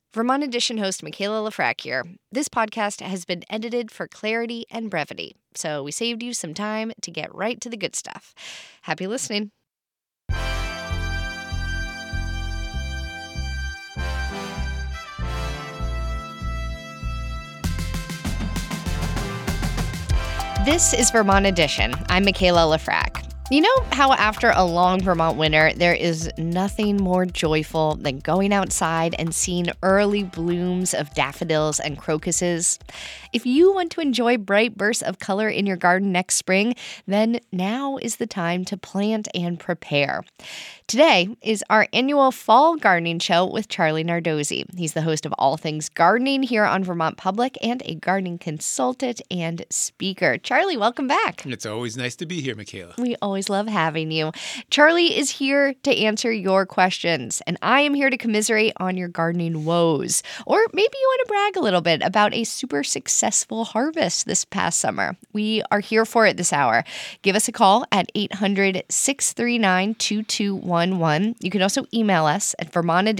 Vermont Edition host Michaela Lafrac here. This podcast has been edited for clarity and brevity, so we saved you some time to get right to the good stuff. Happy listening. This is Vermont Edition. I'm Michaela Lafrac. You know how after a long Vermont winter, there is nothing more joyful than going outside and seeing early blooms of daffodils and crocuses? If you want to enjoy bright bursts of color in your garden next spring, then now is the time to plant and prepare. Today is our annual fall gardening show with Charlie Nardozzi. He's the host of All Things Gardening here on Vermont Public and a gardening consultant and speaker. Charlie, welcome back. It's always nice to be here, Michaela. We always love having you. Charlie is here to answer your questions, and I am here to commiserate on your gardening woes. Or maybe you want to brag a little bit about a super successful harvest this past summer. We are here for it this hour. Give us a call at 800-639-2211. You can also email us at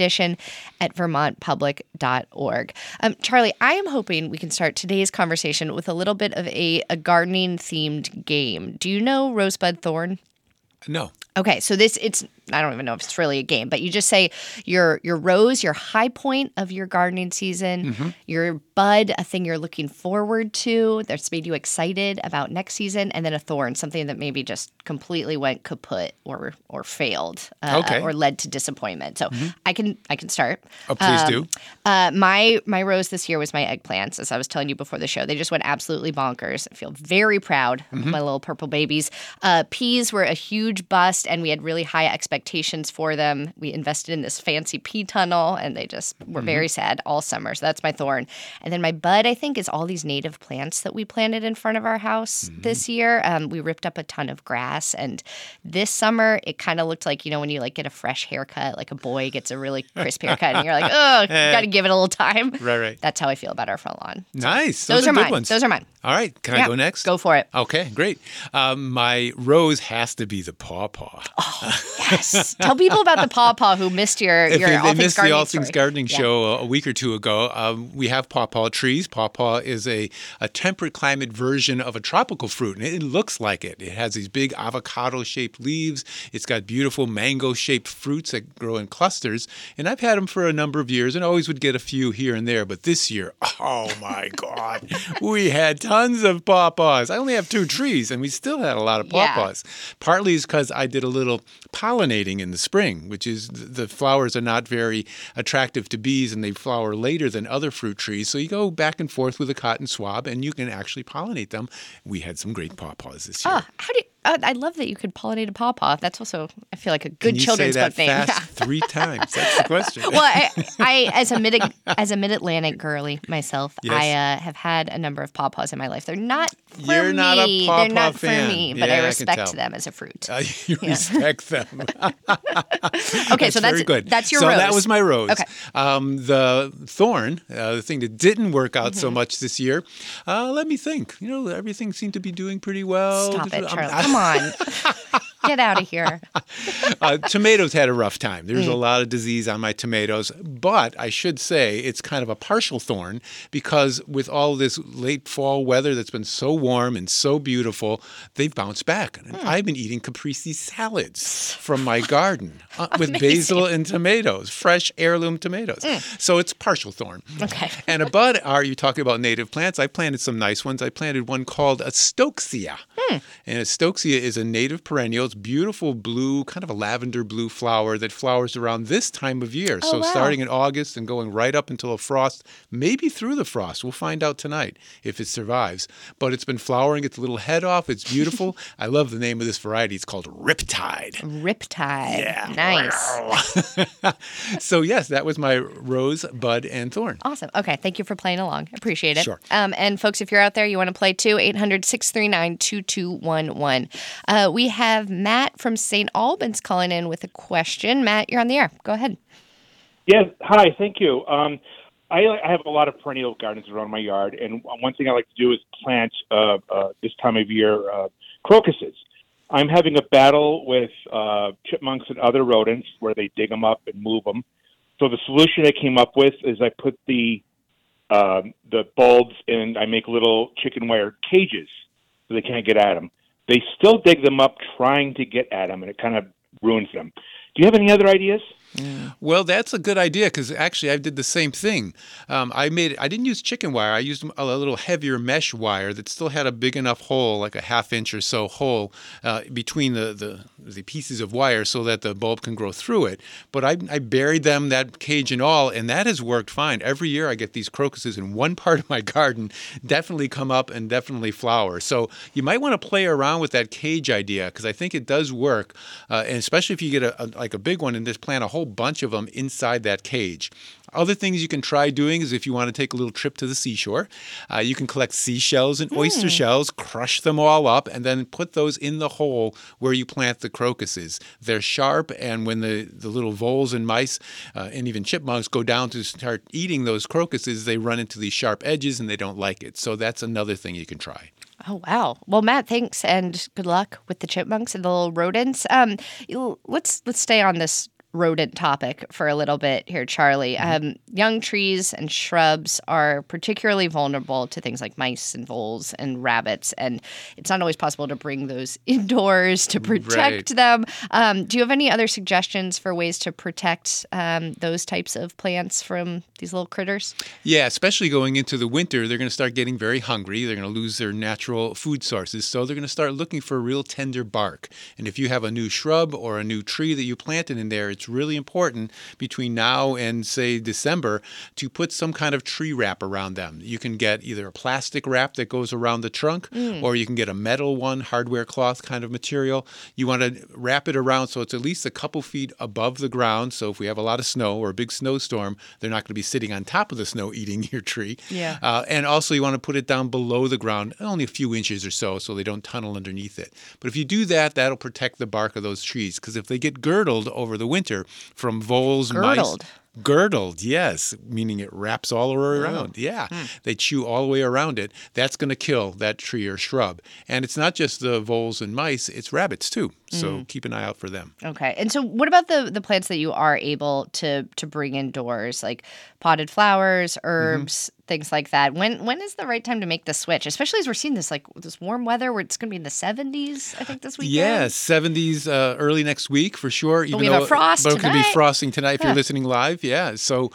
vermontedition@vermontpublic.org. Charlie, I am hoping we can start today's conversation with a little bit of a gardening-themed game. Do you know Rosebud Thorn? No. Okay, so I don't even know if it's really a game, but you just say your rose, your high point of your gardening season, your bud, a thing you're looking forward to that's made you excited about next season, and then a thorn, something that maybe just completely went kaput or failed or led to disappointment. So I can start. Oh, please do. My rose this year was my eggplants, as I was telling you before the show. They just went absolutely bonkers. I feel very proud of my little purple babies. Peas were a huge bust, and we had really high expectations for them. We invested in this fancy pea tunnel, and they just were very sad all summer. So that's my thorn. And then my bud, I think, is all these native plants that we planted in front of our house this year. We ripped up a ton of grass, and this summer it kind of looked like, when you get a fresh haircut, like a boy gets a really crisp haircut, and you're like, oh, got to give it a little time. Right. That's how I feel about our front lawn. Nice. Those are good mine. ones. Those are mine. All right. Can I go next? Go for it. Okay, great. My rose has to be the pawpaw. Oh, yes. Tell people about the pawpaw who missed your If All they Things missed the Gardening All Things story. Gardening show a week or two ago, we have pawpaw trees. Pawpaw is a temperate climate version of a tropical fruit, and it looks like it. It has these big avocado-shaped leaves. It's got beautiful mango-shaped fruits that grow in clusters, and I've had them for a number of years and always would get a few here and there, but this year, oh my God, we had tons of pawpaws. I only have 2 trees, and we still had a lot of pawpaws. Partly is because I did a little pollinating in the spring, which is the flowers are not very attractive to bees, and they flower later than other fruit trees. So you go back and forth with a cotton swab, and you can actually pollinate them. We had some great pawpaws this year. How do you, I love that you could pollinate a pawpaw. That's also, I feel like, a good children's book name. Can you say that fast 3 times? That's the question. Well, I as a Mid-Atlantic girly myself, Yes. I have had a number of pawpaws in my life. They're not for me. You're not a pawpaw They're not fan. for me, but Yeah, I I can respect tell. them as a fruit. You respect them. Okay, so very good. That's your so rose. that was my rose. Okay. The thorn, the thing that didn't work out so much this year, let me think. Everything seemed to be doing pretty well. Stop it, Charlie. Come on. Get out of here. Tomatoes had a rough time. There's a lot of disease on my tomatoes, but I should say it's kind of a partial thorn because with all this late fall weather that's been so warm and so beautiful, they've bounced back. And I've been eating caprese salads from my garden with basil and tomatoes, fresh heirloom tomatoes. So it's partial thorn. Okay. And a bud, are you talking about native plants? I planted some nice ones. I planted one called a Stokesea. And a Stokesea is a native perennial. It's beautiful blue, kind of a lavender blue flower that flowers around this time of year. So starting in August and going right up until a frost, maybe through the frost. We'll find out tonight if it survives. But it's been flowering its little head off. It's beautiful. I love the name of this variety. It's called Riptide. Riptide. Yeah. Nice. So yes, that was my rose, bud, and thorn. Awesome. Okay. Thank you for playing along. Appreciate it. Sure. And folks, if you're out there, you want to play too, 800-639-2211. We have Matt from St. Albans calling in with a question. Matt, you're on the air. Go ahead. Yes. Hi. Thank you. I have a lot of perennial gardens around my yard, and one thing I like to do is plant this time of year crocuses. I'm having a battle with chipmunks and other rodents where they dig them up and move them. So the solution I came up with is I put the bulbs in. I make little chicken wire cages so they can't get at them. They still dig them up trying to get at them, and it kind of ruins them. Do you have any other ideas? Well, that's a good idea because actually I did the same thing. I didn't use chicken wire. I used a little heavier mesh wire that still had a big enough hole, like a half-inch or so hole between the pieces of wire so that the bulb can grow through it. But I buried them, that cage and all, and that has worked fine. Every year I get these crocuses in one part of my garden definitely come up and definitely flower. So you might want to play around with that cage idea because I think it does work, and especially if you get a big one and just plant a whole bunch of them inside that cage. Other things you can try doing is if you want to take a little trip to the seashore, you can collect seashells and oyster shells, crush them all up, and then put those in the hole where you plant the crocuses. They're sharp, and when the little voles and mice and even chipmunks go down to start eating those crocuses, they run into these sharp edges and they don't like it. So that's another thing you can try. Oh, wow. Well, Matt, thanks, and good luck with the chipmunks and the little rodents. Let's stay on this rodent topic for a little bit here, Charlie. Young trees and shrubs are particularly vulnerable to things like mice and voles and rabbits, and it's not always possible to bring those indoors to protect them. Do you have any other suggestions for ways to protect those types of plants from these little critters? Yeah, especially going into the winter, they're going to start getting very hungry. They're going to lose their natural food sources, so they're going to start looking for real tender bark. And if you have a new shrub or a new tree that you planted in there, it's really important between now and, say, December to put some kind of tree wrap around them. You can get either a plastic wrap that goes around the trunk, or you can get a metal one, hardware cloth kind of material. You want to wrap it around so it's at least a couple feet above the ground. So if we have a lot of snow or a big snowstorm, they're not going to be sitting on top of the snow eating your tree. Yeah. And also you want to put it down below the ground, only a few inches or so they don't tunnel underneath it. But if you do that, that'll protect the bark of those trees, because if they get girdled over the winter from voles, mice. Girdled, yes, meaning it wraps all the way around. Yeah, they chew all the way around it. That's going to kill that tree or shrub. And it's not just the voles and mice, it's rabbits too. So keep an eye out for them. Okay. And so what about the plants that you are able to bring indoors, like potted flowers, herbs, things like that? When is the right time to make the switch, especially as we're seeing this warm weather where it's going to be in the 70s, I think, this weekend? Yeah, 70s early next week for sure. But we have a frost But it tonight. could be frosting tonight if you're listening live. Yeah. So,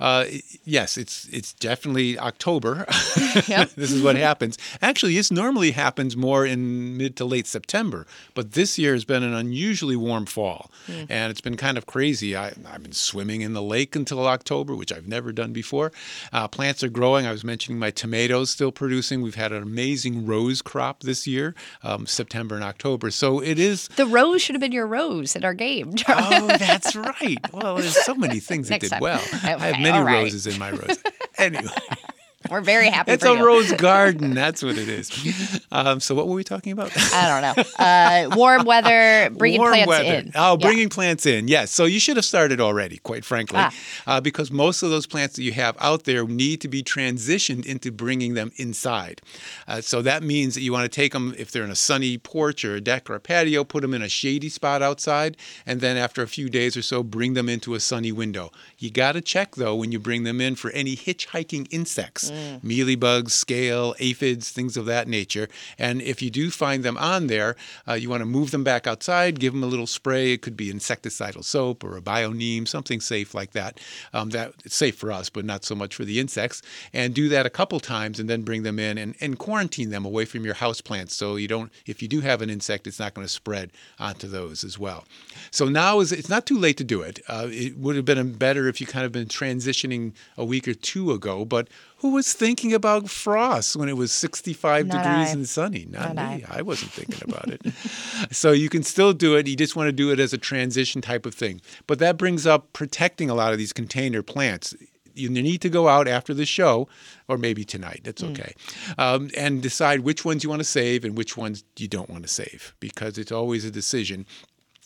yes, it's definitely October. Yep. This is what happens. Actually, this normally happens more in mid to late September, but this year has been an unusually warm fall, and it's been kind of crazy. I've been swimming in the lake until October, which I've never done before. Plants are growing. I was mentioning my tomatoes still producing. We've had an amazing rose crop this year, September and October. So it is. The rose should have been your rose at our game, Charlie. Oh, that's right. Well, there's so many things that Next did time. well. Okay, I have many all right. roses in my rose. Anyway. We're very happy It's for a you. rose garden. That's what it is. So what were we talking about? I don't know. Warm weather, bringing Warm plants weather. in. Oh, Yeah. bringing plants in. Yes. So you should have started already, quite frankly, because most of those plants that you have out there need to be transitioned into bringing them inside. So that means that you want to take them, if they're in a sunny porch or a deck or a patio, put them in a shady spot outside, and then after a few days or so, bring them into a sunny window. You got to check, though, when you bring them in for any hitchhiking insects, mealybugs, scale, aphids, things of that nature. And if you do find them on there, you want to move them back outside, give them a little spray. It could be insecticidal soap or a BioNeem, something safe like that. It's safe for us, but not so much for the insects. And do that a couple times and then bring them in and quarantine them away from your house plants. So if you do have an insect, it's not going to spread onto those as well. So now it's not too late to do it. It would have been better if you kind of been transitioning a week or two ago, but who was thinking about frost when it was 65 Not degrees I. and sunny? Not Not me. I wasn't thinking about it. So you can still do it. You just want to do it as a transition type of thing. But that brings up protecting a lot of these container plants. You need to go out after the show, or maybe tonight, that's okay, and decide which ones you want to save and which ones you don't want to save, because it's always a decision.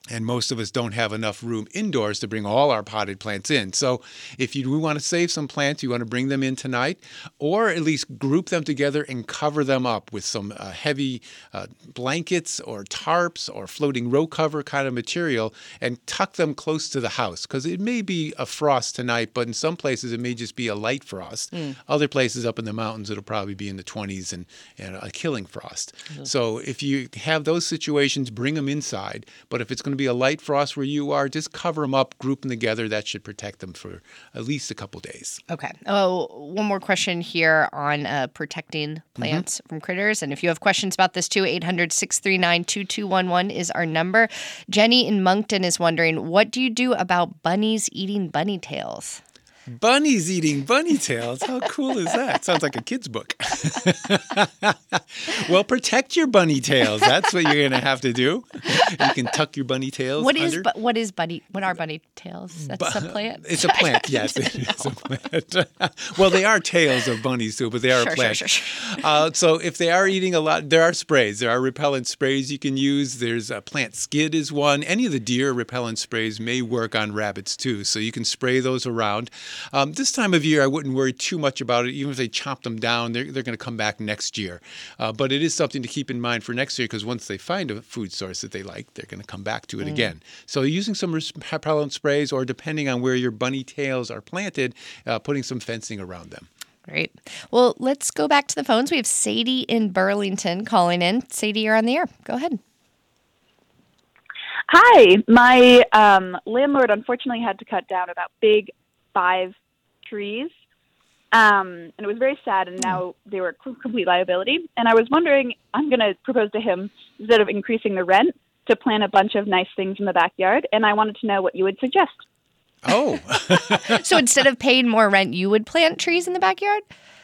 And most of us don't have enough room indoors to bring all our potted plants in. So if you do want to save some plants, you want to bring them in tonight, or at least group them together and cover them up with some heavy blankets or tarps or floating row cover kind of material, and tuck them close to the house. Because it may be a frost tonight, but in some places it may just be a light frost. Other places up in the mountains, it'll probably be in the 20s and a killing frost. So if you have those situations, bring them inside. But if it's going to be a light frost where you are, just cover them up, group them together. That should protect them for at least a couple days. Okay. Oh, one more question here on protecting plants from critters. And if you have questions about this too, 800-639-2211 is our number. Jenny in Moncton is wondering, what do you do about bunnies eating bunny tails? Bunnies eating bunny tails. How cool is that? Sounds like a kid's book. Well, protect your bunny tails. That's what you're going to have to do. You can tuck your bunny tails under. What are bunny tails? That's a plant? It's a plant, yes. It is a plant. Well, they are tails of bunnies too, but they are a plant. Sure. So if they are eating a lot, there are sprays. There are repellent sprays you can use. There's a plant skid is one. Any of the deer repellent sprays may work on rabbits too, so you can spray those around. This time of year, I wouldn't worry too much about it. Even if they chop them down, they're going to come back next year. But it is something to keep in mind for next year, because once they find a food source that they like, they're going to come back to it again. So using some repellent sprays, or depending on where your bunny tails are planted, putting some fencing around them. Great. Well, let's go back to the phones. We have Sadie in Burlington calling in. Sadie, you're on the air. Go ahead. Hi. My landlord unfortunately had to cut down about big 5 trees, and it was very sad, and now they were complete liability. And I was wondering, I'm going to propose to him, instead of increasing the rent, to plant a bunch of nice things in the backyard, and I wanted to know what you would suggest. Oh. So instead of paying more rent, you would plant trees in the backyard?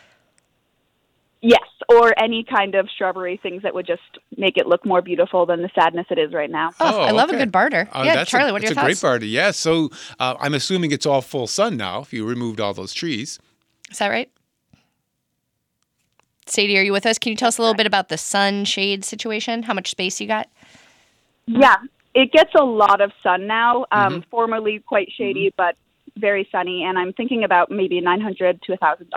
Yes, or any kind of shrubbery, things that would just make it look more beautiful than the sadness it is right now. Oh, I love a good barter. Charlie, what are your thoughts? It's a great barter, yeah. So I'm assuming it's all full sun now if you removed all those trees. Is that right? Sadie, are you with us? Can you tell us a little bit about the sun-shade situation? How much space you got? Yeah, it gets a lot of sun now. Formerly quite shady, but very sunny. And I'm thinking about maybe $900 to $1,000.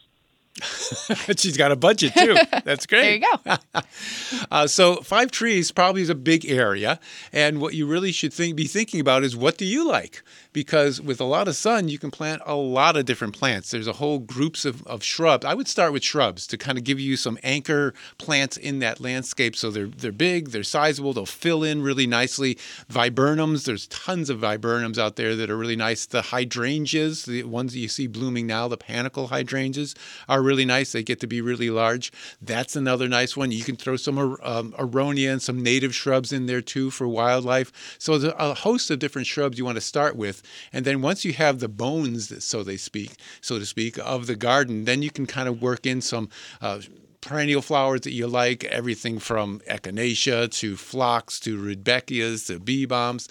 She's got a budget too. That's great. There you go. So 5 trees probably is a big area. And what you really should be thinking about is, what do you like? Because with a lot of sun, you can plant a lot of different plants. There's a whole groups of shrubs. I would start with shrubs to kind of give you some anchor plants in that landscape. So they're big, they're sizable, they'll fill in really nicely. Viburnums, there's tons of viburnums out there that are really nice. The hydrangeas, the ones that you see blooming now, the panicle hydrangeas, are really nice. They get to be really large. That's another nice one. You can throw some aronia and some native shrubs in there too for wildlife. So there's a host of different shrubs you want to start with. And then once you have the bones, so to speak, of the garden, then you can kind of work in some perennial flowers that you like, everything from echinacea to phlox to rudbeckias to bee balms,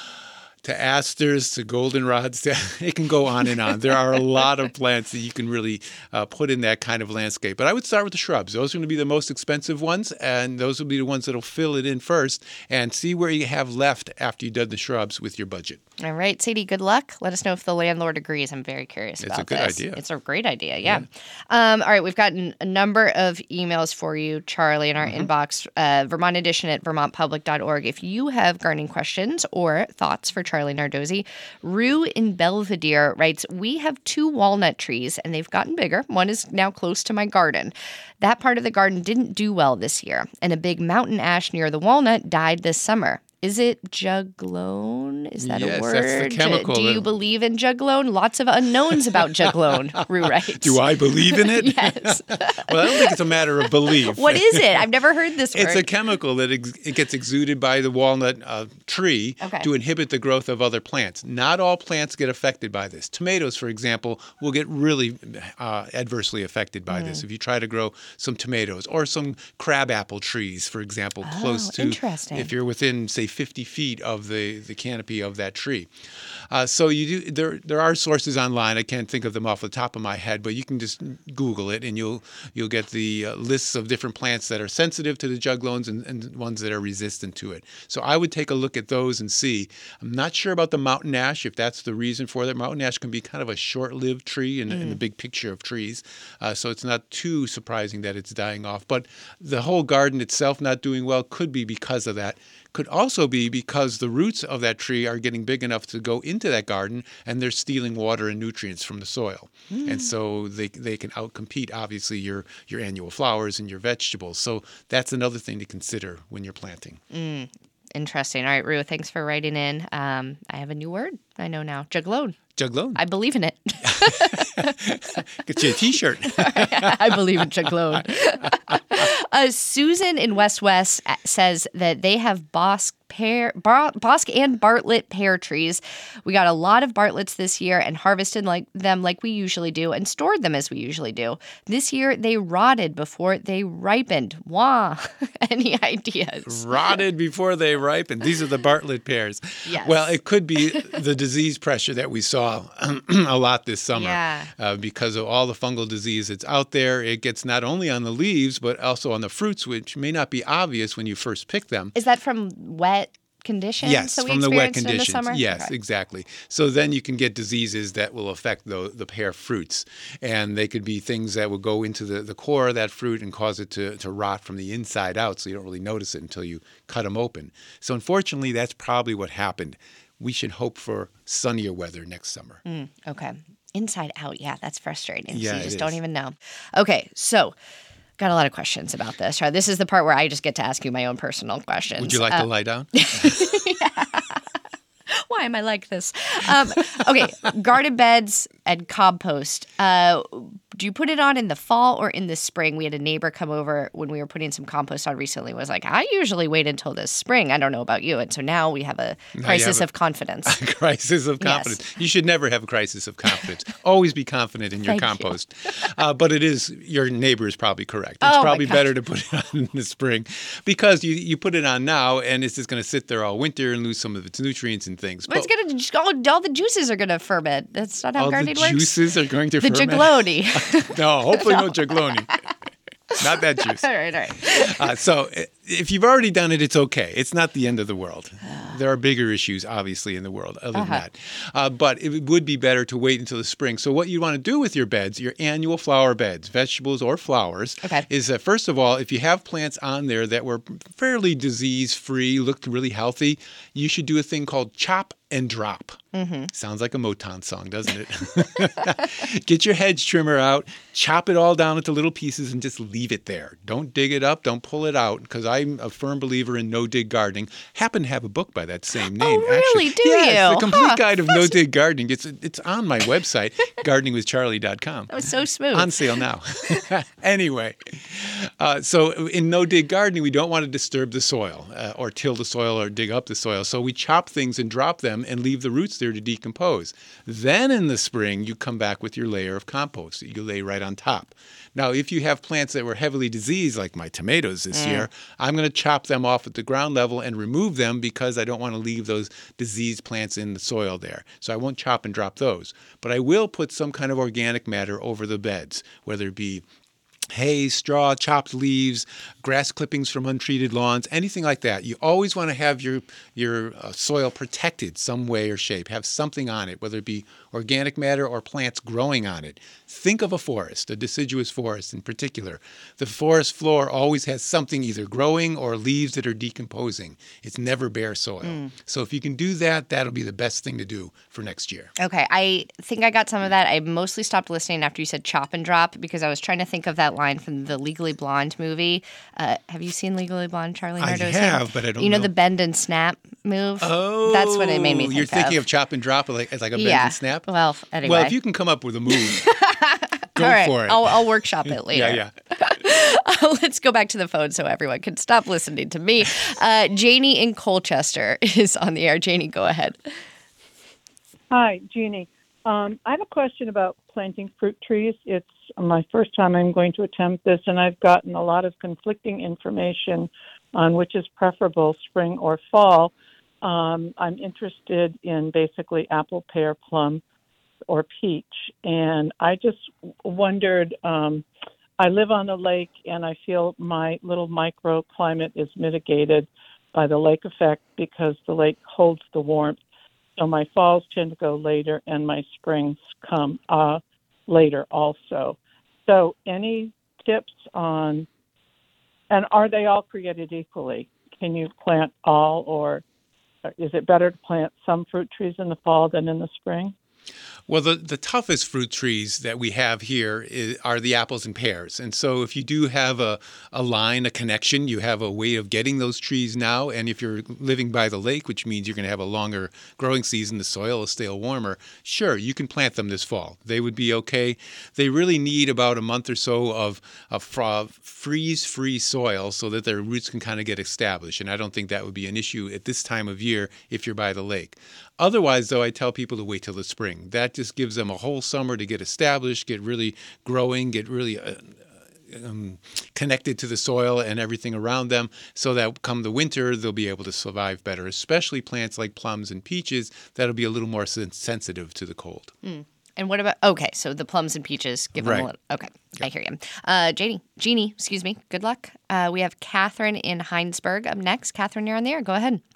to asters, to goldenrods. It can go on and on. There are a lot of plants that you can really put in that kind of landscape. But I would start with the shrubs. Those are going to be the most expensive ones, and those will be the ones that will fill it in first, and see where you have left after you've done the shrubs with your budget. All right, Sadie, good luck. Let us know if the landlord agrees. I'm very curious about this. It's a good idea. It's a great idea, yeah. All right, we've gotten a number of emails for you, Charlie, in our inbox, Vermont Edition at vermontpublic.org. If you have gardening questions or thoughts for Charlie Nardozzi, Rue in Belvedere writes, we have 2 walnut trees, and they've gotten bigger. One is now close to my garden. That part of the garden didn't do well this year, and a big mountain ash near the walnut died this summer. Is it juglone? Is that a word? Yes, that's the chemical. Do you believe in juglone? Lots of unknowns about juglone, Rue writes. Do I believe in it? Yes. Well, I don't think it's a matter of belief. What is it? I've never heard this word. It's a chemical that it gets exuded by the walnut tree to inhibit the growth of other plants. Not all plants get affected by this. Tomatoes, for example, will get really adversely affected by this. If you try to grow some tomatoes, or some crabapple trees, for example, close to, interesting. if you're within, say, 50 feet of the canopy of that tree. So there are sources online. I can't think of them off the top of my head, but you can just Google it and you'll get the lists of different plants that are sensitive to the juglones and ones that are resistant to it. So I would take a look at those and see. I'm not sure about the mountain ash, if that's the reason for that. Mountain ash can be kind of a short-lived tree in the big picture of trees. So it's not too surprising that it's dying off. But the whole garden itself not doing well could be because of that. Could also be because the roots of that tree are getting big enough to go into that garden and they're stealing water and nutrients from the soil. And so they can outcompete, obviously, your annual flowers and your vegetables. So that's another thing to consider when you're planting. Interesting. All right, Rue, thanks for writing in. I have a new word I know now. Juglone. Juglone. I believe in it. Get you a T-shirt. I believe in juglone. Susan in West says that they have Bosque and Bartlett pear trees. We got a lot of Bartletts this year and harvested them like we usually do and stored them as we usually do. This year, they rotted before they ripened. Wah! Any ideas? Rotted before they ripened. These are the Bartlett pears. Yes. Well, it could be the disease pressure that we saw a lot this summer. Yeah. Because of all the fungal disease that's out there. It gets not only on the leaves, but also on the fruits, which may not be obvious when you first pick them. Is that from wet conditions? Yes, that we from the wet experienced in the conditions. summer? Yes, Okay. exactly. So then you can get diseases that will affect the pear fruits. And they could be things that will go into the core of that fruit and cause it to rot from the inside out, so you don't really notice it until you cut them open. So unfortunately, that's probably what happened. We should hope for sunnier weather next summer. Okay. Inside out. Yeah, that's frustrating. Yeah, so you it just don't is. even know. Okay, so got a lot of questions about this. Right, this is the part where I just get to ask you my own personal questions. Would you like to lie down? Why am I like this? Okay, garden beds and compost. Do you put it on in the fall or in the spring? We had a neighbor come over when we were putting some compost on recently. Was like, I usually wait until this spring. I don't know about you. And so now we have a crisis of confidence. A crisis of confidence. Yes. You should never have a crisis of confidence. Always be confident in your Thank you. compost. But your neighbor is probably correct. It's Oh, my probably God. better to put it on in the spring because you put it on now and it's just going to sit there all winter and lose some of its nutrients and things. But it's gonna all the juices are gonna ferment. That's not how all the gardening works. juices are going to The ferment. juglone. No, hopefully no juglone. Not that juice. all right. So if you've already done it, it's okay. It's not the end of the world. There are bigger issues, obviously, in the world other than that. But it would be better to wait until the spring. So what you want to do with your beds, your annual flower beds, vegetables or flowers, is that, first of all, if you have plants on there that were fairly disease-free, looked really healthy, you should do a thing called chop and drop. Sounds like a Motown song, doesn't it? Get your hedge trimmer out, chop it all down into little pieces, and just leave it there. Don't dig it up. Don't pull it out, because I'm a firm believer in no-dig gardening. Happen to have a book by that same name. really? Actually. Do yes, you? The Complete Guide of No-Dig Gardening. It's on my website, gardeningwithcharlie.com. That was so smooth. On sale now. Anyway, so in no-dig gardening, we don't want to disturb the soil or till the soil or dig up the soil. So we chop things and drop them and leave the roots there to decompose. Then in the spring, you come back with your layer of compost that you lay right on top. Now, if you have plants that were heavily diseased, like my tomatoes this year, I'm going to chop them off at the ground level and remove them because I don't want to leave those diseased plants in the soil there. So I won't chop and drop those. But I will put some kind of organic matter over the beds, whether it be hay, straw, chopped leaves, grass clippings from untreated lawns, anything like that. You always want to have your soil protected some way or shape. Have something on it, whether it be organic matter or plants growing on it. Think of a forest, a deciduous forest in particular. The forest floor always has something either growing or leaves that are decomposing. It's never bare soil. So if you can do that, that'll be the best thing to do for next year. Okay, I think I got some of that. I mostly stopped listening after you said chop and drop because I was trying to think of that line from the Legally Blonde movie. Have you seen Legally Blonde, Charlie? I Nardozzi? have, but I don't know. You know the bend and snap move? Oh, That's what it made me think You're thinking of chop and drop as like a bend and snap? Well, anyway. Well, if you can come up with a move, go All right, for it. I'll workshop it later. Yeah. Let's go back to the phone so everyone can stop listening to me. Janie in Colchester is on the air. Janie, go ahead. Hi, Jeannie. I have a question about planting fruit trees. It's my first time I'm going to attempt this, and I've gotten a lot of conflicting information on which is preferable, spring or fall. I'm interested in basically apple, pear, plum, or peach. And I just wondered, I live on a lake, and I feel my little microclimate is mitigated by the lake effect because the lake holds the warmth. So my falls tend to go later, and my springs come later also. So any tips on, and are they all created equally? Can you plant all, or is it better to plant some fruit trees in the fall than in the spring? Well, the toughest fruit trees that we have here are the apples and pears. And so if you do have a line, a connection, you have a way of getting those trees now. And if you're living by the lake, which means you're going to have a longer growing season, the soil will stay warmer, sure, you can plant them this fall. They would be okay. They really need about a month or so of freeze-free soil so that their roots can kind of get established. And I don't think that would be an issue at this time of year if you're by the lake. Otherwise, though, I tell people to wait till the spring. That just gives them a whole summer to get established, get really growing, get really connected to the soil and everything around them, so that come the winter, they'll be able to survive better, especially plants like plums and peaches that'll be a little more sensitive to the cold. And what about, okay, so the plums and peaches, give them a little, okay, I hear you. Jeannie, excuse me, good luck. We have Catherine in Heinsberg up next. Catherine, you're on the air. Go ahead.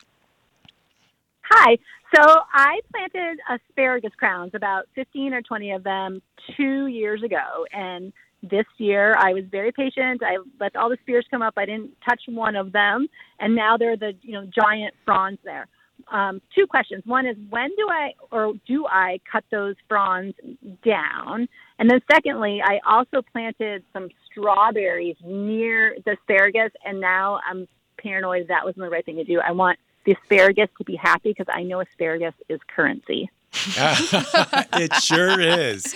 Hi. So I planted asparagus crowns, about 15 or 20 of them, 2 years ago. And this year I was very patient. I let all the spears come up. I didn't touch one of them. And now they're the giant fronds there. Two questions. One is, when do I cut those fronds down? And then secondly, I also planted some strawberries near the asparagus, and now I'm paranoid that wasn't the right thing to do. I want the asparagus to be happy because I know asparagus is currency. It sure is.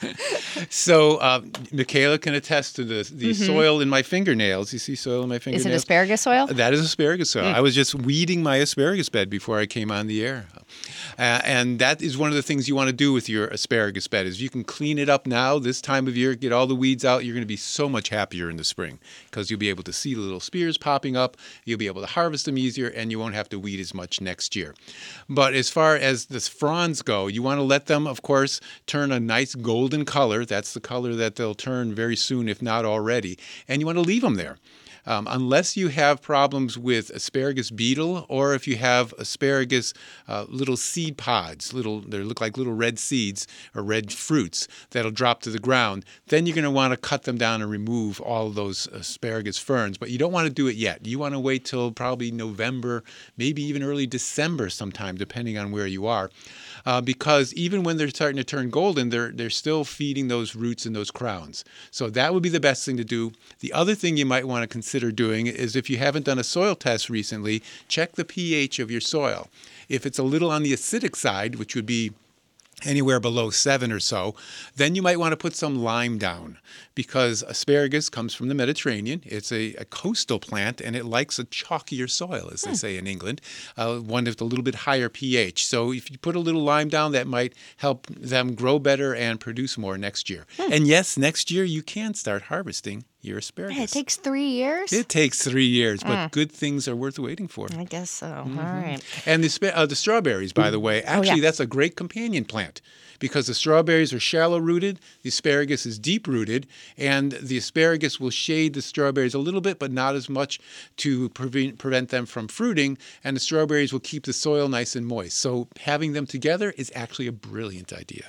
So Michaela can attest to the soil in my fingernails. You see soil in my fingernails? Is it asparagus soil? That is asparagus soil. I was just weeding my asparagus bed before I came on the air. And that is one of the things you want to do with your asparagus bed is you can clean it up now, this time of year, get all the weeds out. You're going to be so much happier in the spring because you'll be able to see the little spears popping up. You'll be able to harvest them easier, and you won't have to weed as much next year. But as far as the fronds go, you want to let them, of course, turn a nice golden color. That's the color that they'll turn very soon, if not already. And you want to leave them there. Unless you have problems with asparagus beetle, or if you have asparagus little seed pods, they look like little red seeds or red fruits that'll drop to the ground, then you're going to want to cut them down and remove all of those asparagus ferns. But you don't want to do it yet. You want to wait till probably November, maybe even early December sometime, depending on where you are. Because even when they're starting to turn golden, they're still feeding those roots and those crowns. So that would be the best thing to do. The other thing you might want to consider doing is, if you haven't done a soil test recently, check the pH of your soil. If it's a little on the acidic side, which would be anywhere below 7 or so, then you might want to put some lime down, because asparagus comes from the Mediterranean. It's a coastal plant, and it likes a chalkier soil, as they say in England, one with a little bit higher pH. So if you put a little lime down, that might help them grow better and produce more next year. And yes, next year you can start harvesting your asparagus. It takes 3 years? It takes 3 years, but good things are worth waiting for. I guess so. All right. And the strawberries, by the way, actually that's a great companion plant, because the strawberries are shallow-rooted, the asparagus is deep-rooted, and the asparagus will shade the strawberries a little bit, but not as much to prevent them from fruiting, and the strawberries will keep the soil nice and moist. So having them together is actually a brilliant idea.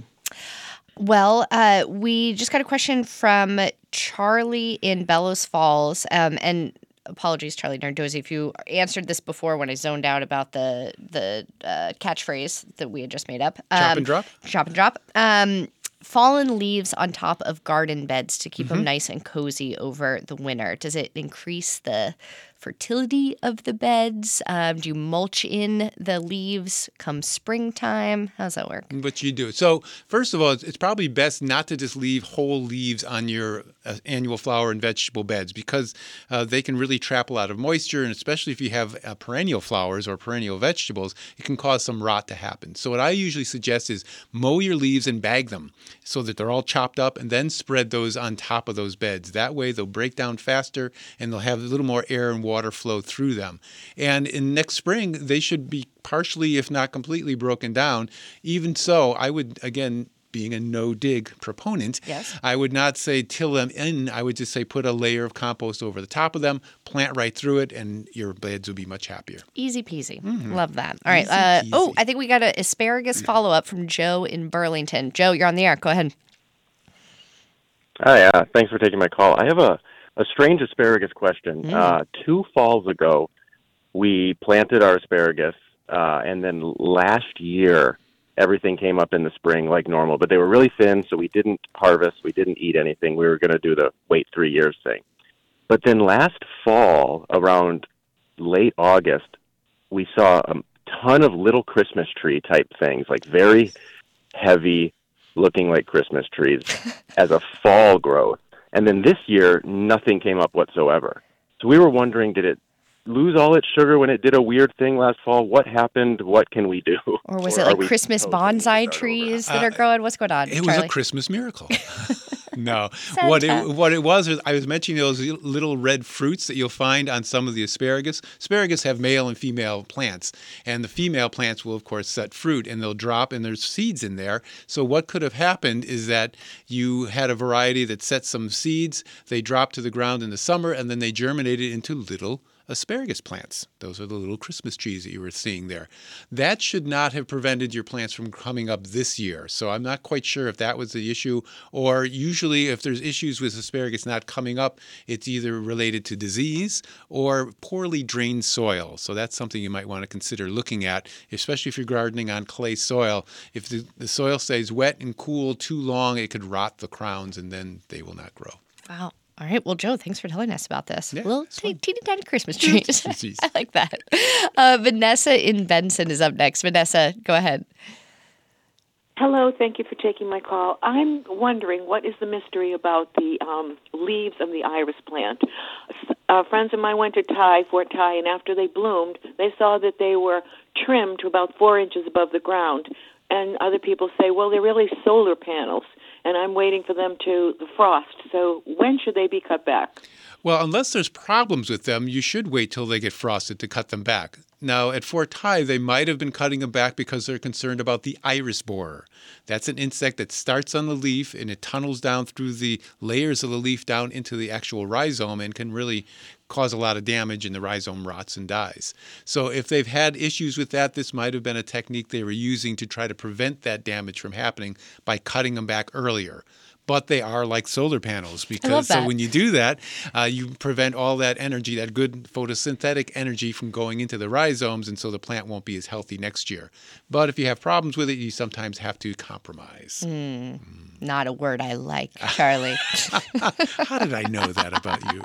Well, we just got a question from Charlie in Bellows Falls, and apologies, Charlie Nardozzi, if you answered this before when I zoned out about the catchphrase that we had just made up. Chop and drop? Chop and drop. Fallen leaves on top of garden beds to keep them nice and cozy over the winter. Does it increase the fertility of the beds? Do you mulch in the leaves come springtime? How's that work? But you do. So first of all, it's probably best not to just leave whole leaves on your annual flower and vegetable beds, because they can really trap a lot of moisture, and especially if you have perennial flowers or perennial vegetables, it can cause some rot to happen. So what I usually suggest is mow your leaves and bag them so that they're all chopped up, and then spread those on top of those beds. That way they'll break down faster, and they'll have a little more air and water water flow through them. And in next spring, they should be partially, if not completely, broken down. Even so, I would, again, being a no-dig proponent, Yes. I would not say till them in. I would just say put a layer of compost over the top of them, plant right through it, and your beds will be much happier. Easy peasy. Love that. All right. Easy peasy. I think we got an asparagus follow-up from Joe in Burlington. Joe, you're on the air. Go ahead. Hi, thanks for taking my call. I have a strange asparagus question. 2 falls ago, we planted our asparagus, and then last year, everything came up in the spring like normal, but they were really thin, so we didn't harvest, we didn't eat anything. We were going to do the wait 3 years thing. But then last fall, around late August, we saw a ton of little Christmas tree type things, like very heavy, looking like Christmas trees as a fall growth. And then this year, nothing came up whatsoever. So we were wondering, did it lose all its sugar when it did a weird thing last fall? What happened? What can we do? Or was it like Christmas bonsai trees that are growing? What's going on, It was Charlie? a Christmas miracle. No. Santa. What it was, I was mentioning those little red fruits that you'll find on some of the asparagus. Asparagus have male and female plants, and the female plants will, of course, set fruit, and they'll drop, and there's seeds in there. So what could have happened is that you had a variety that set some seeds, they dropped to the ground in the summer, and then they germinated into little asparagus plants. Those are the little Christmas trees that you were seeing there. That should not have prevented your plants from coming up this year. So I'm not quite sure if that was the issue, or usually if there's issues with asparagus not coming up, it's either related to disease or poorly drained soil. So that's something you might want to consider looking at, especially if you're gardening on clay soil. If the soil stays wet and cool too long, it could rot the crowns and then they will not grow. Wow. All right. Well, Joe, thanks for telling us about this. Yeah, Little it's fun. teeny tiny Christmas trees. Jeez. I like that. Vanessa in Benson is up next. Vanessa, go ahead. Hello, thank you for taking my call. I'm wondering what is the mystery about the leaves of the iris plant. Friends of mine went to Fort Ty, and after they bloomed, they saw that they were trimmed to about 4 inches above the ground. And other people say, well, they're really solar panels, and I'm waiting for them to the frost. So when should they be cut back? Well, unless there's problems with them, you should wait till they get frosted to cut them back. Now, at Fort Ty, they might have been cutting them back because they're concerned about the iris borer. That's an insect that starts on the leaf and it tunnels down through the layers of the leaf down into the actual rhizome and can really cause a lot of damage, and the rhizome rots and dies. So if they've had issues with that, this might have been a technique they were using to try to prevent that damage from happening by cutting them back earlier. But they are like solar panels because so when you do that, you prevent all that energy, that good photosynthetic energy from going into the rhizomes, and so the plant won't be as healthy next year. But if you have problems with it, you sometimes have to compromise. Not a word I like, Charlie. How did I know that about you?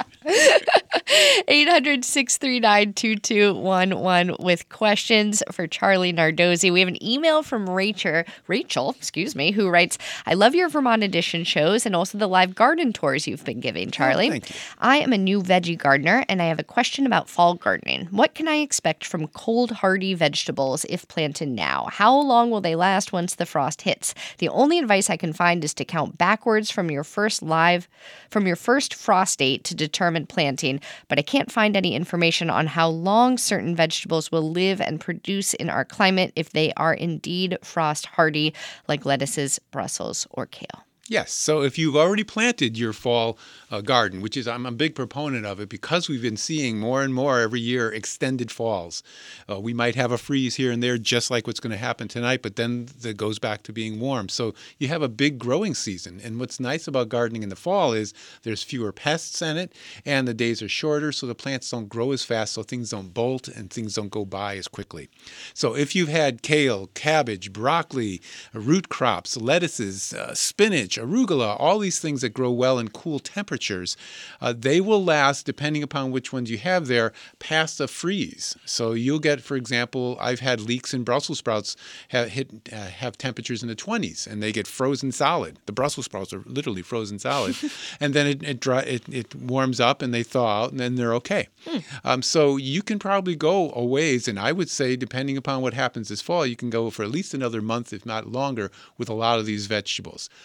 800-639-2211 with questions for Charlie Nardozzi. We have an email from Rachel, who writes, I love your Vermont Edition shows and also the live garden tours you've been giving, Charlie. Oh, thank you. I am a new veggie gardener, and I have a question about fall gardening. What can I expect from cold, hardy vegetables if planted now? How long will they last once the frost hits? The only advice I can find is to count backwards from your first frost date to determine planting, but I can't find any information on how long certain vegetables will live and produce in our climate if they are indeed frost hardy, like lettuces, Brussels, or kale. Yes. So if you've already planted your fall garden, which is I'm a big proponent of it because we've been seeing more and more every year extended falls. We might have a freeze here and there, just like what's going to happen tonight, but then it goes back to being warm. So you have a big growing season. And what's nice about gardening in the fall is there's fewer pests in it, and the days are shorter, so the plants don't grow as fast, so things don't bolt and things don't go by as quickly. So if you've had kale, cabbage, broccoli, root crops, lettuces, spinach, arugula, all these things that grow well in cool temperatures, they will last, depending upon which ones you have there, past a freeze. So you'll get, for example, I've had leeks in Brussels sprouts have temperatures in the 20s, and they get frozen solid. The Brussels sprouts are literally frozen solid. And then it warms up, and they thaw out, and then they're okay. So you can probably go a ways, and I would say, depending upon what happens this fall, you can go for at least another month, if not longer, with a lot of these vegetables. Of course,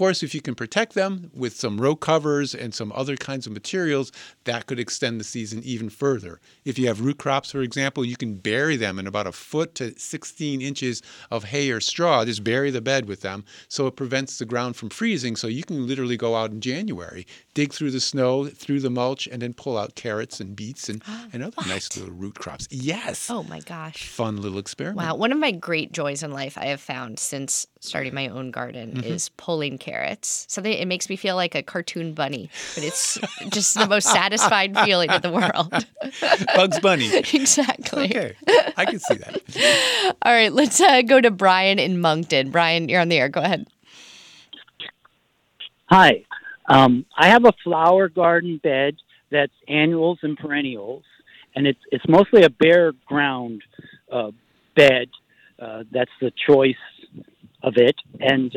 course, if you can protect them with some row covers and some other kinds of materials, that could extend the season even further. If you have root crops, for example, you can bury them in about 1 foot to 16 inches of hay or straw. Just bury the bed with them so it prevents the ground from freezing. So you can literally go out in January, dig through the snow, through the mulch, and then pull out carrots and beets and other nice little root crops. Yes. Oh, my gosh. Fun little experiment. Wow. One of my great joys in life I have found since starting my own garden is pulling carrots. Something it makes me feel like a cartoon bunny, but it's just the most satisfying feeling in the world. Bugs Bunny. Exactly. Okay. I can see that. All right. Let's go to Brian in Moncton. Brian, you're on the air. Go ahead. Hi. I have a flower garden bed that's annuals and perennials, and it's mostly a bare ground bed. That's the choice of it. And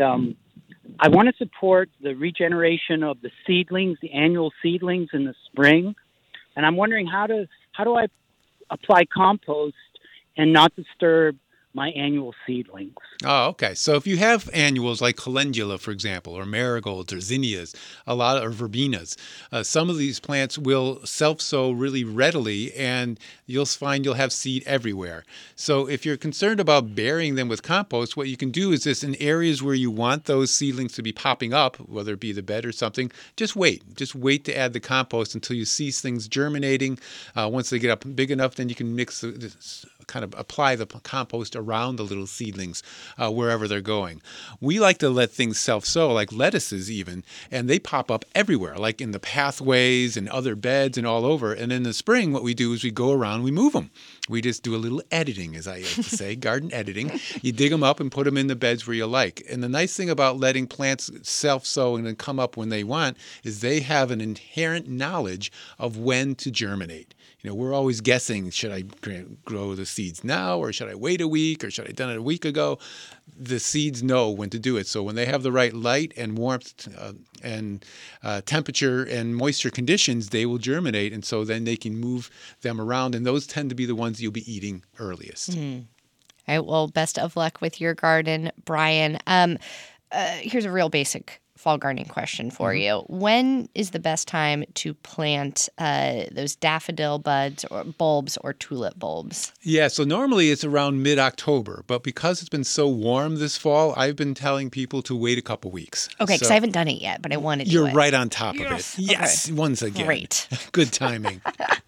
I want to support the regeneration of the seedlings, the annual seedlings in the spring. And I'm wondering how do I apply compost and not disturb my annual seedlings? Oh, okay. So if you have annuals like calendula, for example, or marigolds or zinnias, or verbenas, some of these plants will self-sow really readily, and you'll find you'll have seed everywhere. So if you're concerned about burying them with compost, what you can do is this: in areas where you want those seedlings to be popping up, whether it be the bed or something, just wait. Just wait to add the compost until you see things germinating. Once they get up big enough, then you can mix kind of apply the compost around the little seedlings wherever they're going. We like to let things self-sow, like lettuces even, and they pop up everywhere, like in the pathways and other beds and all over. And in the spring, what we do is we go around, we move them. We just do a little editing, as I like to say, garden editing. You dig them up and put them in the beds where you like. And the nice thing about letting plants self-sow and then come up when they want is they have an inherent knowledge of when to germinate. You know, we're always guessing, should I grow the seeds now, or should I wait a week, or should I have done it a week ago? The seeds know when to do it. So when they have the right light and warmth and temperature and moisture conditions, they will germinate. And so then they can move them around. And those tend to be the ones you'll be eating earliest. All right. Well, best of luck with your garden, Brian. Here's a real basic fall gardening question for you. When is the best time to plant those daffodil buds or bulbs or tulip bulbs? Yeah, so normally it's around mid-October, but because it's been so warm this fall, I've been telling people to wait a couple weeks. Okay, because I haven't done it yet, but I want to do You're it. right on top of it. Yes, Okay. Once again. Great. Good timing.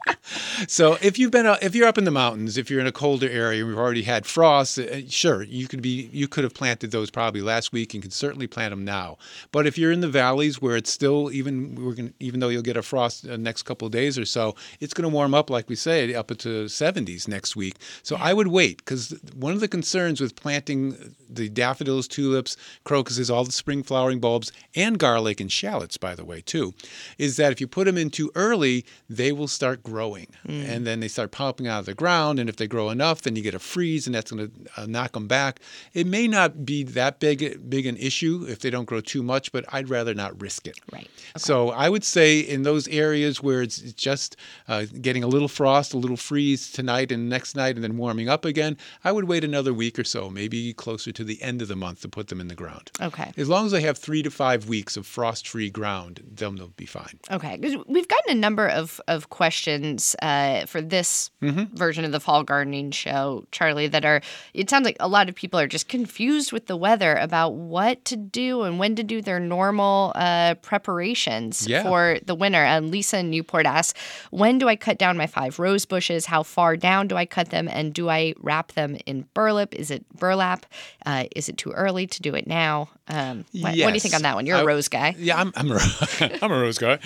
So if you're up in the mountains, if you're in a colder area, we've already had frost. Sure, you could have planted those probably last week and can certainly plant them now. But if you're in the valleys where it's still even though you'll get a frost the next couple of days or so, it's going to warm up, like we say, up into 70s next week. So I would wait, because one of the concerns with planting the daffodils, tulips, crocuses, all the spring flowering bulbs, and garlic and shallots, by the way, too, is that if you put them in too early, they will start growing. And then they start popping out of the ground. And if they grow enough, then you get a freeze, and that's going to knock them back. It may not be that big an issue if they don't grow too much, but I'd rather not risk it. Right. Okay. So I would say in those areas where it's just getting a little frost, a little freeze tonight and next night, and then warming up again, I would wait another week or so, maybe closer to the end of the month, to put them in the ground. Okay. As long as they have 3 to 5 weeks of frost-free ground, they'll be fine. Okay. 'Cause we've gotten a number of questions for this version of the fall gardening show, Charlie, it sounds like a lot of people are just confused with the weather about what to do and when to do their normal preparations for the winter. Lisa in Newport asks, when do I cut down my 5 rose bushes? How far down do I cut them? And do I wrap them in burlap? Is it burlap? Is it too early to do it now? What do you think on that one? You're a rose guy. Yeah, I'm a rose guy.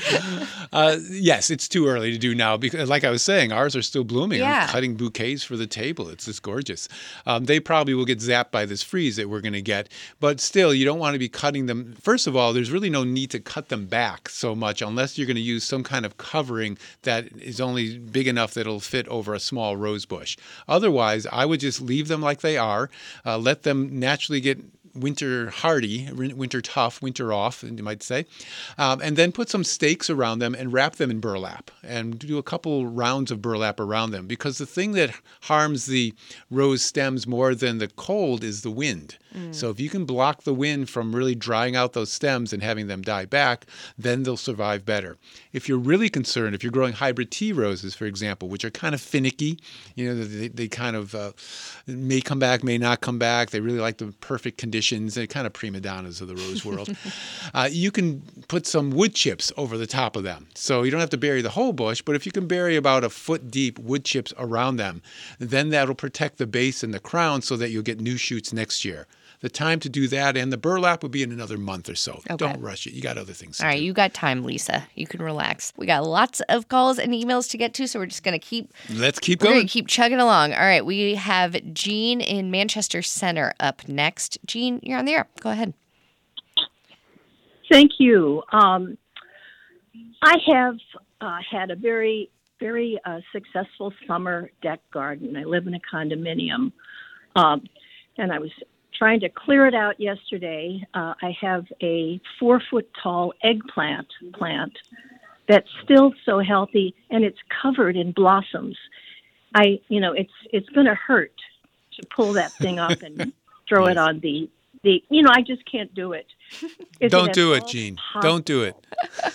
Yes, it's too early to do now because, like I was saying, ours are still blooming. Yeah. I'm cutting bouquets for the table. It's just gorgeous. They probably will get zapped by this freeze that we're going to get. But still, you don't want to be cutting them. First of all, there's really no need to cut them back so much unless you're going to use some kind of covering that is only big enough that it'll fit over a small rose bush. Otherwise, I would just leave them like they are, let them naturally get winter hardy, winter tough, winter off, you might say, and then put some stakes around them and wrap them in burlap and do a couple rounds of burlap around them, because the thing that harms the rose stems more than the cold is the wind. So if you can block the wind from really drying out those stems and having them die back, then they'll survive better. If you're really concerned, if you're growing hybrid tea roses, for example, which are kind of finicky, they kind of may come back, may not come back. They really like the perfect conditions. They're kind of prima donnas of the rose world. You can put some wood chips over the top of them. So you don't have to bury the whole bush, but if you can bury about a foot deep wood chips around them, then that'll protect the base and the crown so that you'll get new shoots next year. The time to do that and the burlap would be in another month or so. Okay. Don't rush it. You got other things to do. All right, you got time, Lisa. You can relax. We got lots of calls and emails to get to, so we're just going to keep going. We're going to keep chugging along. All right, we have Jean in Manchester Center up next. Jean, you're on the air. Go ahead. Thank you. I have had a very, very successful summer deck garden. I live in a condominium, and I was trying to clear it out yesterday. I have a 4-foot-tall eggplant plant that's still so healthy, and it's covered in blossoms. It's going to hurt to pull that thing up and throw it on the. I just can't do it. Don't do it, Jean. Don't do it.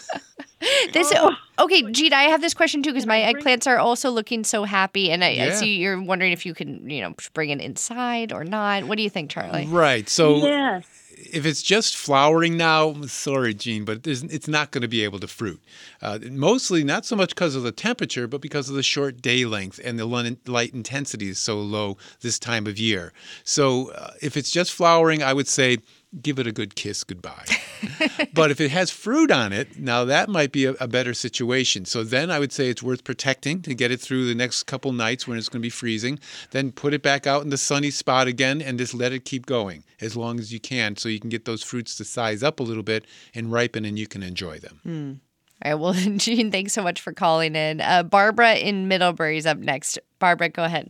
Okay, Jean, I have this question too because my eggplants are also looking so happy, and I see you're wondering if you can, bring it inside or not. What do you think, Charlie? Right. So if it's just flowering now, sorry, Jean, but it's not going to be able to fruit. Mostly not so much because of the temperature, but because of the short day length and the light intensity is so low this time of year. So if it's just flowering, I would say give it a good kiss goodbye. But if it has fruit on it, now that might be a better situation. So then I would say it's worth protecting to get it through the next couple nights when it's going to be freezing. Then put it back out in the sunny spot again and just let it keep going as long as you can so you can get those fruits to size up a little bit and ripen and you can enjoy them. All right, well, Jean, thanks so much for calling in. Barbara in Middlebury is up next. Barbara, go ahead.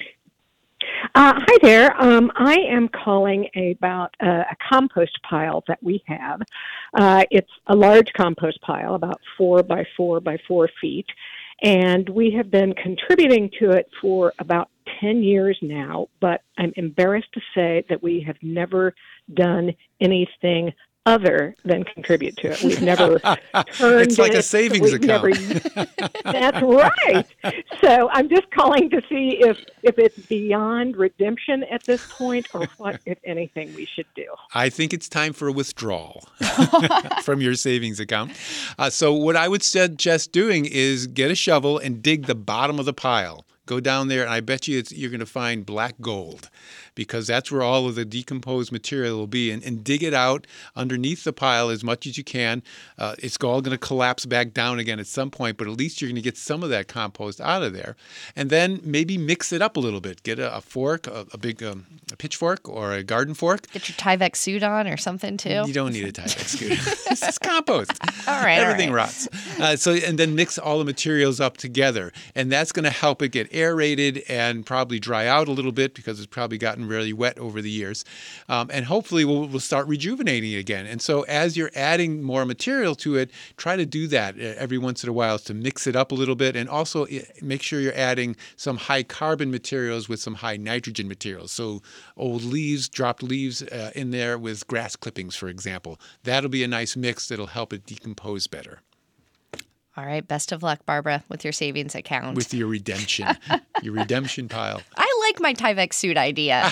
Hi there. I am calling about a compost pile that we have. It's a large compost pile, about 4 by 4 by 4 feet, and we have been contributing to it for about 10 years now, but I'm embarrassed to say that we have never done anything other than contribute to it. We've never turned It's like a savings account. That's right. So I'm just calling to see if it's beyond redemption at this point or what, if anything, we should do. I think it's time for a withdrawal from your savings account. So what I would suggest doing is get a shovel and dig the bottom of the pile. Go down there, and I bet you you're going to find black gold because that's where all of the decomposed material will be. And dig it out underneath the pile as much as you can. It's all going to collapse back down again at some point, but at least you're going to get some of that compost out of there. And then maybe mix it up a little bit. Get a fork, a big a pitchfork or a garden fork. Get your Tyvek suit on or something, too. You don't need a Tyvek suit. This is compost. All right. Everything rots. And then mix all the materials up together. And that's going to help it get aerated and probably dry out a little bit because it's probably gotten really wet over the years. And hopefully we'll start rejuvenating it again. And so as you're adding more material to it, try to do that every once in a while to mix it up a little bit. And also make sure you're adding some high carbon materials with some high nitrogen materials. So old leaves, dropped leaves in there with grass clippings, for example. That'll be a nice mix that'll help it decompose better. All right. Best of luck, Barbara, with your savings account. With your redemption. Your redemption pile. I like my Tyvek suit idea.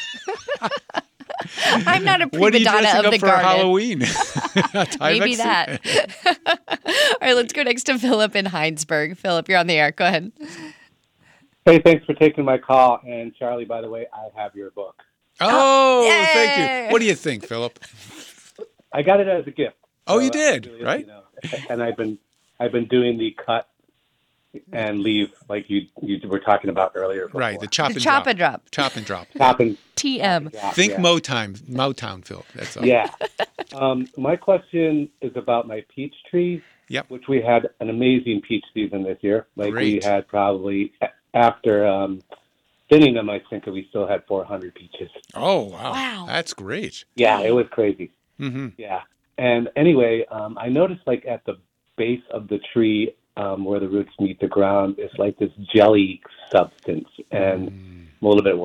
I'm not a prima donna of the garden. What are you dressing up for Halloween? Maybe that. All right, let's go next to Philip in Heinsberg. Philip, you're on the air. Go ahead. Hey, thanks for taking my call. And Charlie, by the way, I have your book. Oh, thank you. What do you think, Philip? I got it as a gift. Oh, you did, really, right? And I've been doing the cut and leave like you were talking about earlier. Before. Right, the chop and drop. Chop and drop. TM. Think Motown, Phil. That's all. Yeah. My question is about my peach trees, which we had an amazing peach season this year. We had probably, after thinning them, I think we still had 400 peaches. Oh, wow. That's great. Yeah, it was crazy. Mm-hmm. Yeah. And anyway, I noticed at the base of the tree where the roots meet the ground is like this jelly substance, and I'm a little bit worried.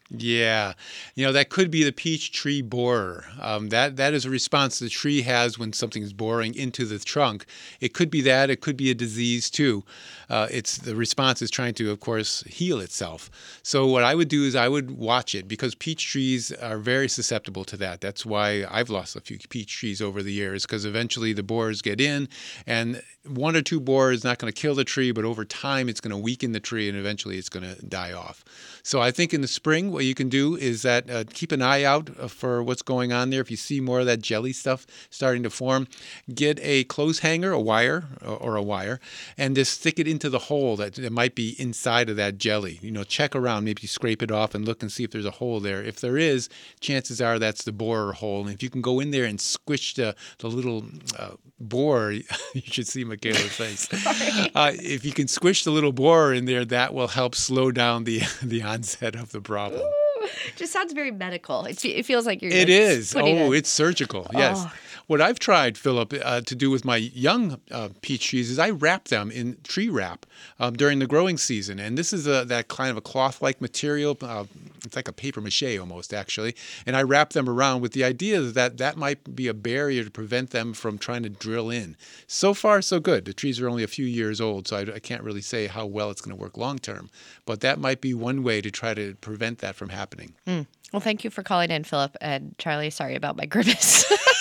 Yeah, that could be the peach tree borer. That is a response the tree has when something is boring into the trunk. It could be that. It could be a disease too. It's the response is trying to, of course, heal itself. So what I would do is I would watch it because peach trees are very susceptible to that. That's why I've lost a few peach trees over the years because eventually the borers get in, and one or two borers is not going to kill the tree, but over time it's going to weaken the tree and eventually it's going to die off. So I think in the spring, what you can do is that keep an eye out for what's going on there. If you see more of that jelly stuff starting to form, get a clothes hanger, a wire, and just stick it into the hole that might be inside of that jelly. Check around, maybe scrape it off and look and see if there's a hole there. If there is, chances are that's the borer hole. And if you can go in there and squish the little borer, you should see Michaela's face. If you can squish the little borer in there, that will help slow down the onset of the problem. Just sounds very medical. It feels like you're. It is. It's surgical. Yes. Oh. What I've tried, Philip, to do with my young peach trees is I wrap them in tree wrap during the growing season. And this is that kind of a cloth-like material. It's like a paper mache almost, actually. And I wrap them around with the idea that might be a barrier to prevent them from trying to drill in. So far, so good. The trees are only a few years old, so I can't really say how well it's going to work long term. But that might be one way to try to prevent that from happening. Well, thank you for calling in, Philip. And Charlie, sorry about my grimace.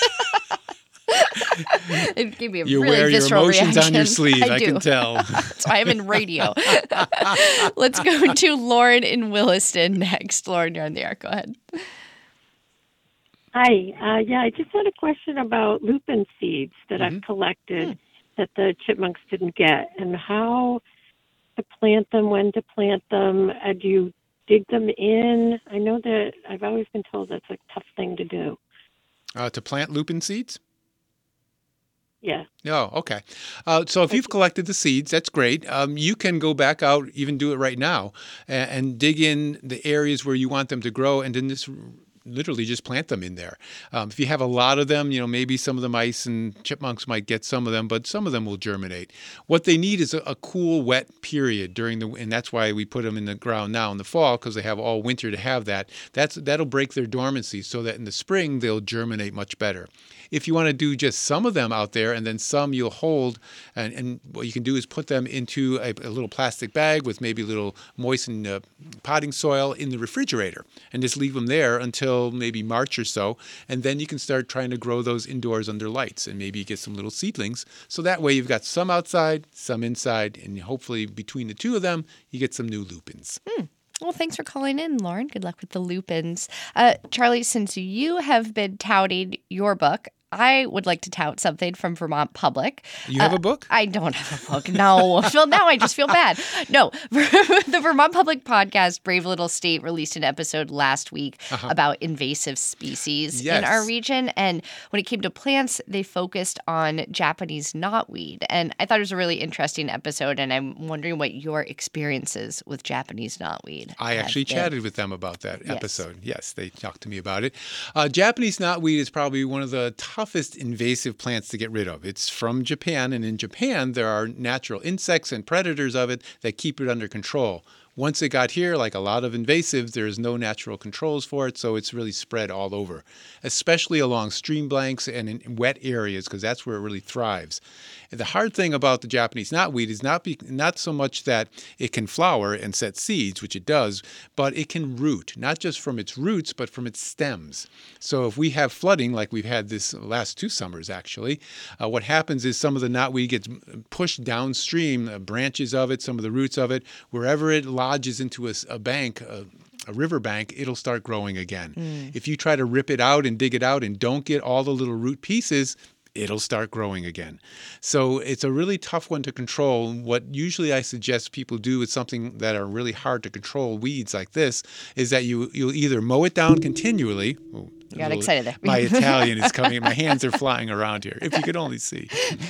It gave me a really visceral reaction. You wear your emotions on your sleeve, I can tell. That's why I'm in radio. Let's go to Lauren in Williston next. Lauren, you're on the air. Go ahead. Hi. I just had a question about lupin seeds that I've collected that the chipmunks didn't get, and how to plant them, when to plant them. Do you dig them in? I know that I've always been told that's a tough thing to do. To plant lupin seeds? Yeah. Oh, okay. So if you've collected the seeds, that's great. You can go back out, even do it right now, and dig in the areas where you want them to grow, and then literally just plant them in there. If you have a lot of them, maybe some of the mice and chipmunks might get some of them, but some of them will germinate. What they need is a cool, wet period and that's why we put them in the ground now in the fall, because they have all winter to have that. That'll break their dormancy so that in the spring they'll germinate much better. If you want to do just some of them out there and then some you'll hold, and what you can do is put them into a little plastic bag with maybe a little moistened potting soil in the refrigerator and just leave them there until maybe March or so. And then you can start trying to grow those indoors under lights and maybe get some little seedlings. So that way you've got some outside, some inside, and hopefully between the two of them, you get some new lupins. Well, thanks for calling in, Lauren. Good luck with the lupins. Charlie, since you have been touting your book, I would like to tout something from Vermont Public. You have a book? I don't have a book. No. Well, now I just feel bad. No. The Vermont Public podcast, Brave Little State, released an episode last week about invasive species in our region. And when it came to plants, they focused on Japanese knotweed. And I thought it was a really interesting episode. And I'm wondering what your experiences with Japanese knotweed I actually chatted with them about that episode. Yes, they talked to me about it. Japanese knotweed is probably one of the toughest invasive plants to get rid of. It's from Japan, and in Japan there are natural insects and predators of it that keep it under control. Once it got here, like a lot of invasives, there's no natural controls for it, so it's really spread all over, especially along stream banks and in wet areas, because that's where it really thrives. And the hard thing about the Japanese knotweed is not so much that it can flower and set seeds, which it does, but it can root, not just from its roots, but from its stems. So if we have flooding, like we've had this last 2 summers, actually, what happens is some of the knotweed gets pushed downstream, branches of it, some of the roots of it, wherever it lodges into a bank, a river bank, it'll start growing again. If you try to rip it out and dig it out and don't get all the little root pieces, it'll start growing again. So it's a really tough one to control. What usually I suggest people do with something that are really hard to control, weeds like this, is that you'll either mow it down continually. You got excited there. My Italian is coming. My hands are flying around here, if you could only see.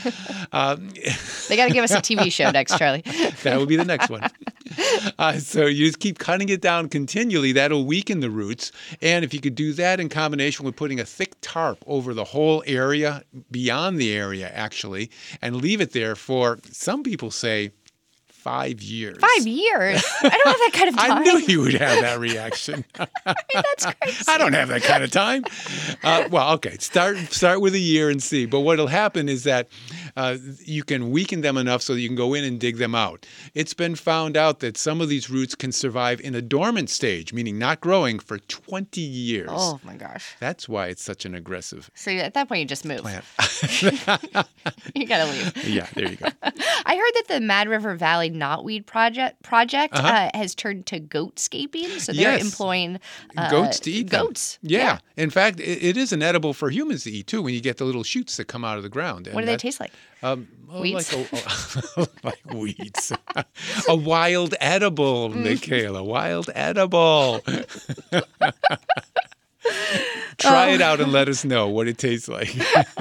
They got to give us a TV show next, Charlie. That will be the next one. So you just keep cutting it down continually. That'll weaken the roots. And if you could do that in combination with putting a thick tarp over the whole area, beyond the area, actually, and leave it there for, some people say, 5 years. 5 years? I don't have that kind of time. I knew you would have that reaction. That's crazy. I don't have that kind of time. Well, okay, start with a year and see. But what will happen is that you can weaken them enough so that you can go in and dig them out. It's been found out that some of these roots can survive in a dormant stage, meaning not growing, for 20 years. Oh, my gosh. That's why it's such an aggressive So at that point, you just move. plant. You got to leave. Yeah, there you go. I heard that the Mad River Valley Knotweed project has turned to goatscaping. So they're employing goats to eat them. Goats. Yeah. In fact, it is an edible for humans to eat, too, when you get the little shoots that come out of the ground. What do they taste like? Weeds? Like weeds. A wild edible, Michaela. Wild edible. Try it out and let us know what it tastes like.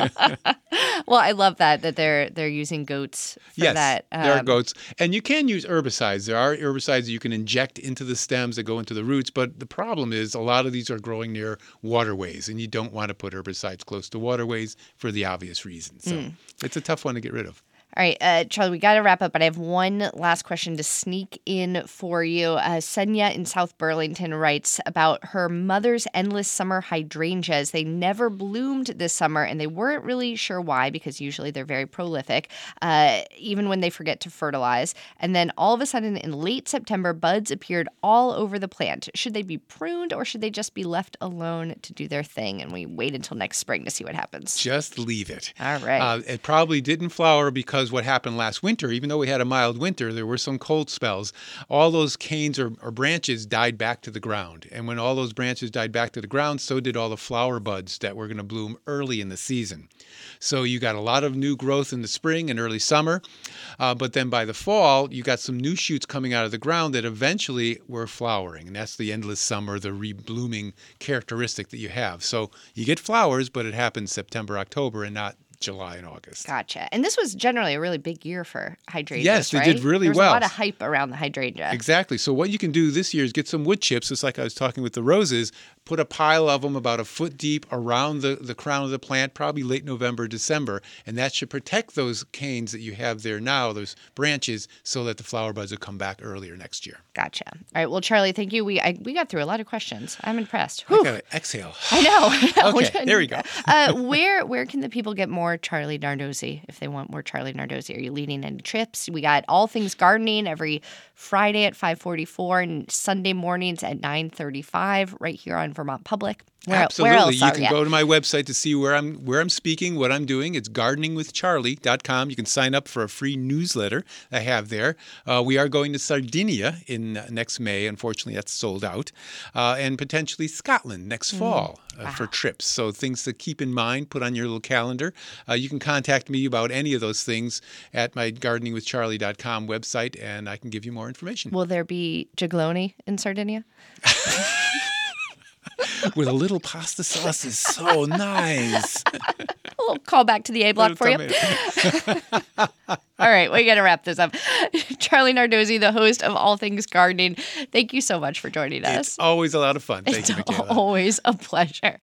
Well, I love that they're using goats for that. There are goats. And you can use herbicides. There are herbicides that you can inject into the stems that go into the roots. But the problem is a lot of these are growing near waterways, and you don't want to put herbicides close to waterways for the obvious reasons. So it's a tough one to get rid of. All right, Charlie, we got to wrap up, but I have one last question to sneak in for you. Senya in South Burlington writes about her mother's endless summer hydrangeas. They never bloomed this summer, and they weren't really sure why, because usually they're very prolific, even when they forget to fertilize. And then all of a sudden, in late September, buds appeared all over the plant. Should they be pruned, or should they just be left alone to do their thing, and we wait until next spring to see what happens? Just leave it. All right. It probably didn't flower because what happened last winter, even though we had a mild winter, there were some cold spells. All those canes or branches died back to the ground. And when all those branches died back to the ground, so did all the flower buds that were going to bloom early in the season. So you got a lot of new growth in the spring and early summer. But then by the fall, you got some new shoots coming out of the ground that eventually were flowering. And that's the endless summer, the reblooming characteristic that you have. So you get flowers, but it happens September, October, and not July and August. Gotcha. And this was generally a really big year for hydrangeas, Yes, they right? did really There's well. a lot of hype around the hydrangea. Exactly. So what you can do this year is get some wood chips, just like I was talking with the roses, put a pile of them about a foot deep around the crown of the plant, probably late November, December, and that should protect those canes that you have there now, those branches, so that the flower buds will come back earlier next year. Gotcha. All right. Well, Charlie, thank you. We got through a lot of questions. I'm impressed. I gotta exhale. I know. Okay, there we go. Where can the people get more Charlie Nardozzi if they want more Charlie Nardozzi? Are you leading any trips? We got All Things Gardening every Friday at 5:44 and Sunday mornings at 9:35 right here on Vermont Public. Absolutely. Where else you can go to my website to see where I'm speaking, what I'm doing. It's gardeningwithcharlie.com. You can sign up for a free newsletter I have there. We are going to Sardinia in next May. Unfortunately, that's sold out. And potentially Scotland next fall for trips. So things to keep in mind, put on your little calendar. You can contact me about any of those things at my gardeningwithcharlie.com website, and I can give you more information. Will there be gigloni in Sardinia? With a little pasta sauce is so nice. A little call back to the A block for you. All right, we got to wrap this up. Charlie Nardozzi, the host of All Things Gardening, thank you so much for joining us. It's always a lot of fun. Thank you, Michaela. Always a pleasure.